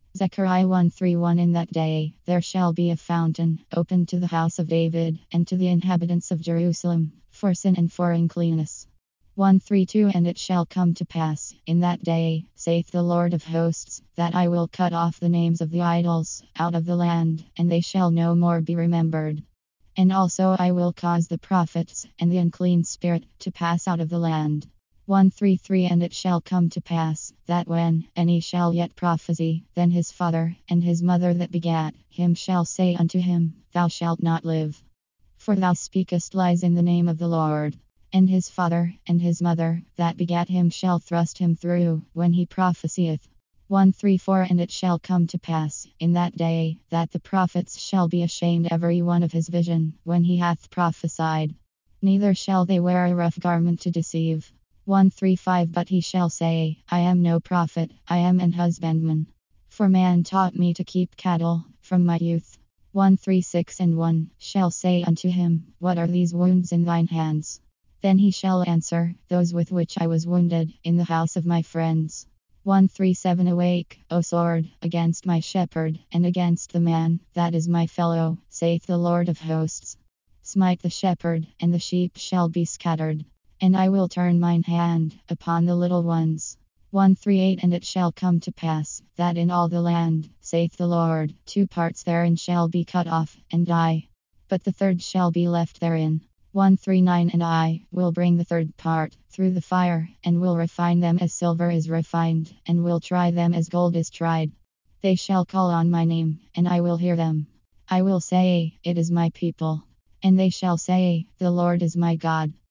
Zechariah 1:31. In that day there shall be a fountain open to the house of David and to the inhabitants of Jerusalem for sin and for uncleanness. 1:32. And it shall come to pass in that day, saith the Lord of hosts, that I will cut off the names of the idols out of the land, and they shall no more be remembered. And also I will cause the prophets and the unclean spirit to pass out of the land. 133. And it shall come to pass that when any shall yet prophesy, then his father and his mother that begat him shall say unto him, Thou shalt not live, for thou speakest lies in the name of the Lord. And his father and his mother that begat him shall thrust him through when he prophesieth. 134. And it shall come to pass in that day that the prophets shall be ashamed every one of his vision when he hath prophesied. Neither shall they wear a rough garment to deceive. 135. But he shall say, I am no prophet, I am an husbandman. For man taught me to keep cattle from my youth. 136. And one shall say unto him, What are these wounds in thine hands? Then he shall answer, Those with which I was wounded in the house of my friends. 137. Awake, O sword, against my shepherd, and against the man that is my fellow, saith the Lord of hosts. Smite the shepherd, and the sheep shall be scattered. And I will turn mine hand upon the little ones. 138. And it shall come to pass that in all the land, saith the Lord, 2 parts therein shall be cut off and die, but the third shall be left therein. 139. And I will bring the third part through the fire, and will refine them as silver is refined, and will try them as gold is tried. They shall call on my name, and I will hear them. I will say, It is my people. And they shall say, The Lord is my God.